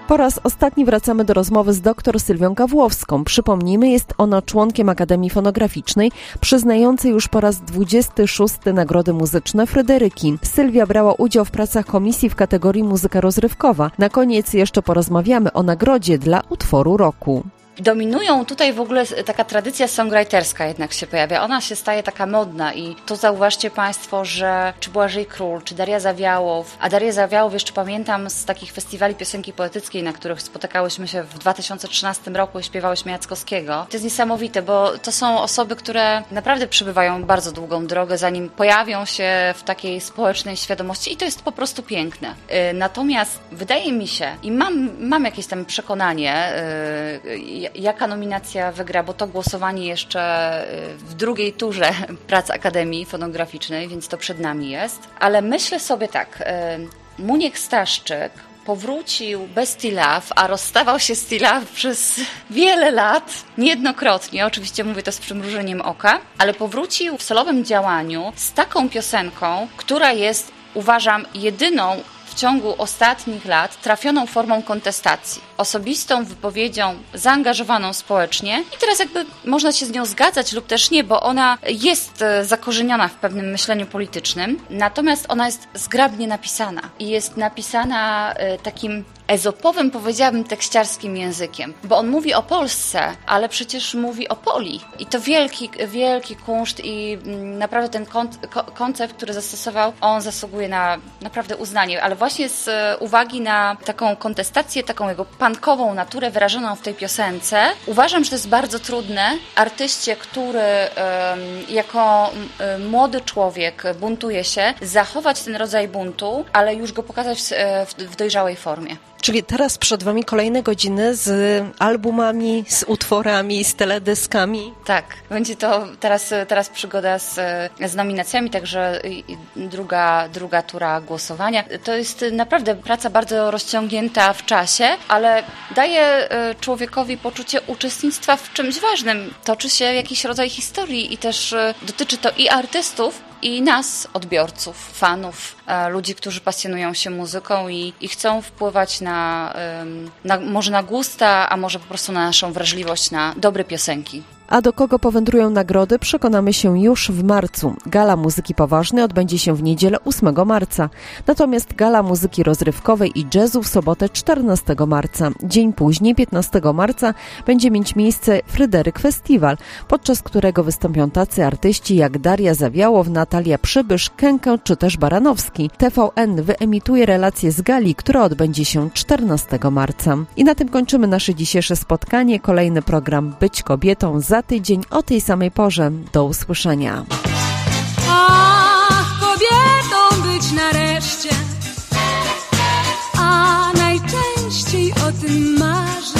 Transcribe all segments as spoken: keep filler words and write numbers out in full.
Po raz ostatni wracamy do rozmowy z dr Sylwią Gawłowską. Przypomnijmy, jest ona członkiem Akademii Fonograficznej, przyznającej już po raz dwudziesty szósty Nagrody Muzyczne Fryderyki. Sylwia brała udział w pracach komisji w kategorii muzyka rozrywkowa. Na koniec jeszcze porozmawiamy o nagrodzie dla utworu roku. Dominują tutaj w ogóle taka tradycja songwriterska jednak się pojawia. Ona się staje taka modna i to zauważcie Państwo, że czy Błażej Król, czy Daria Zawiałow, a Darię Zawiałow jeszcze pamiętam z takich festiwali piosenki poetyckiej, na których spotykałyśmy się w dwa tysiące trzynastym roku i śpiewałyśmy Jackowskiego. To jest niesamowite, bo to są osoby, które naprawdę przebywają bardzo długą drogę, zanim pojawią się w takiej społecznej świadomości i to jest po prostu piękne. Natomiast wydaje mi się i mam, mam jakieś tam przekonanie, jaka nominacja wygra, bo to głosowanie jeszcze w drugiej turze prac Akademii Fonograficznej, więc to przed nami jest. Ale myślę sobie tak, Muniek Staszczyk powrócił bez T-Love, a rozstawał się z T-Love przez wiele lat, niejednokrotnie, oczywiście mówię to z przymrużeniem oka, ale powrócił w solowym działaniu z taką piosenką, która jest, uważam, jedyną w ciągu ostatnich lat trafioną formą kontestacji. Osobistą wypowiedzią, zaangażowaną społecznie i teraz jakby można się z nią zgadzać lub też nie, bo ona jest zakorzeniona w pewnym myśleniu politycznym, natomiast ona jest zgrabnie napisana i jest napisana takim ezopowym, powiedziałabym, tekściarskim językiem, bo on mówi o Polsce, ale przecież mówi o Poli i to wielki, wielki kunszt i naprawdę ten koncept, który zastosował, on zasługuje na naprawdę uznanie, ale właśnie z uwagi na taką kontestację, taką jego punkową naturę wyrażoną w tej piosence, uważam, że to jest bardzo trudne artyście, który jako młody człowiek buntuje się, zachować ten rodzaj buntu, ale już go pokazać w dojrzałej formie. Czyli teraz przed Wami kolejne godziny z albumami, z utworami, z teledyskami. Tak, będzie to teraz, teraz przygoda z, z nominacjami, także druga, druga tura głosowania. To jest naprawdę praca bardzo rozciągnięta w czasie, ale daje człowiekowi poczucie uczestnictwa w czymś ważnym. Toczy się jakiś rodzaj historii i też dotyczy to i artystów, i nas, odbiorców, fanów, ludzi, którzy pasjonują się muzyką i, i chcą wpływać na, na, może na gusta, a może po prostu na naszą wrażliwość na dobre piosenki. A do kogo powędrują nagrody, przekonamy się już w marcu. Gala Muzyki Poważnej odbędzie się w niedzielę ósmego marca. Natomiast Gala Muzyki Rozrywkowej i Jazzu w sobotę czternastego marca. Dzień później, piętnastego marca, będzie mieć miejsce Fryderyk Festiwal, podczas którego wystąpią tacy artyści jak Daria Zawiałow, Natalia Przybysz, Kękę czy też Baranowski. T V N wyemituje relację z gali, która odbędzie się czternastego marca. I na tym kończymy nasze dzisiejsze spotkanie. Kolejny program Być Kobietą za tydzień o tej samej porze. Do usłyszenia. Ach, kobietą być nareszcie, a najczęściej o tym marzę.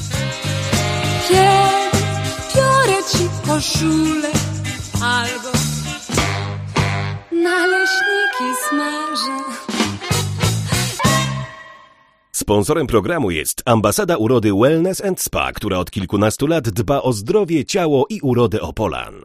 Kiedy biorę ci koszulę albo naleśniki smażę. Sponsorem programu jest Ambasada Urody Wellness and Spa, która od kilkunastu lat dba o zdrowie, ciało i urodę Opolan.